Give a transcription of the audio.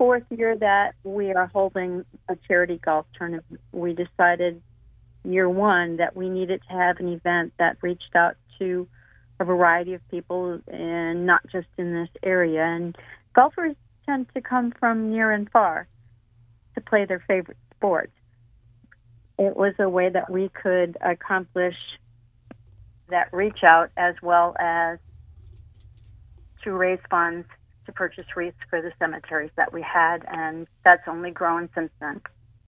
fourth year that we are holding a charity golf tournament. We decided year one that we needed to have an event that reached out to a variety of people, and not just in this area. And golfers tend to come from near and far to play their favorite sport. It was a way that we could accomplish that reach out, as well as to raise funds to purchase wreaths for the cemeteries that we had, and that's only grown since then.